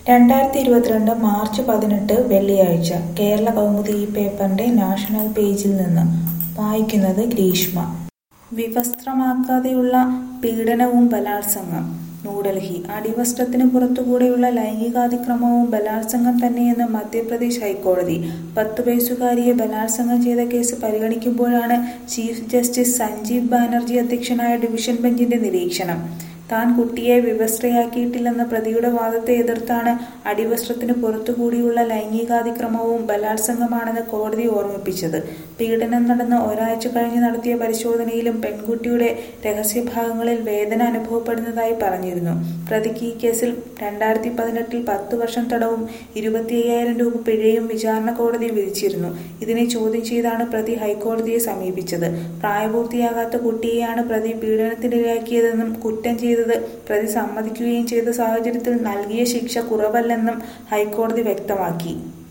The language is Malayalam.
2022 മാർച്ച് 18 വെള്ളിയാഴ്ച കേരള കൗമുദി ഈ പേപ്പറിന്റെ നാഷണൽ പേജിൽ നിന്ന് വായിക്കുന്നത് ഗ്രീഷ്മ. വിവസ്ത്രമാക്കാതെയുള്ള പീഡനവും ബലാത്സംഗം. ന്യൂഡൽഹി. അടിവസ്ത്രത്തിന് പുറത്തുകൂടെയുള്ള ലൈംഗികാതിക്രമവും ബലാത്സംഗം തന്നെയെന്ന് മധ്യപ്രദേശ് ഹൈക്കോടതി. 10 വയസ്സുകാരിയെ ബലാത്സംഗം ചെയ്ത കേസ് പരിഗണിക്കുമ്പോഴാണ് ചീഫ് ജസ്റ്റിസ് സഞ്ജീവ് ബാനർജി അധ്യക്ഷനായ ഡിവിഷൻ ബെഞ്ചിന്റെ നിരീക്ഷണം. താൻ കുട്ടിയെ വിവസ്ത്രയാക്കിയിട്ടില്ലെന്ന പ്രതിയുടെ വാദത്തെ എതിർത്താണ് അടിവസ്ത്രത്തിന് പുറത്തുകൂടിയുള്ള ലൈംഗികാതിക്രമവും ബലാത്സംഗമാണെന്ന് കോടതി ഓർമ്മിപ്പിച്ചത്. പീഡനം നടന്ന് ഒരാഴ്ച കഴിഞ്ഞ് നടത്തിയ പരിശോധനയിലും പെൺകുട്ടിയുടെ രഹസ്യഭാഗങ്ങളിൽ വേദന അനുഭവപ്പെടുന്നതായി പറഞ്ഞിരുന്നു. പ്രതിക്ക് ഈ കേസിൽ 2018 10 വർഷം തടവും 25,000 രൂപ പിഴയും വിചാരണ കോടതി വിധിച്ചിരുന്നു. ഇതിനെ ചോദ്യം ചെയ്താണ് പ്രതി ഹൈക്കോടതിയെ സമീപിച്ചത്. പ്രായപൂർത്തിയാകാത്ത കുട്ടിയെയാണ് പ്രതി പീഡനത്തിനിരയാക്കിയതെന്നും കുറ്റം ചെയ്തത് പ്രതി സമ്മതിക്കുകയും ചെയ്ത സാഹചര്യത്തിൽ നൽകിയ ശിക്ഷ കുറവല്ലെന്നും ഹൈക്കോടതി വ്യക്തമാക്കി.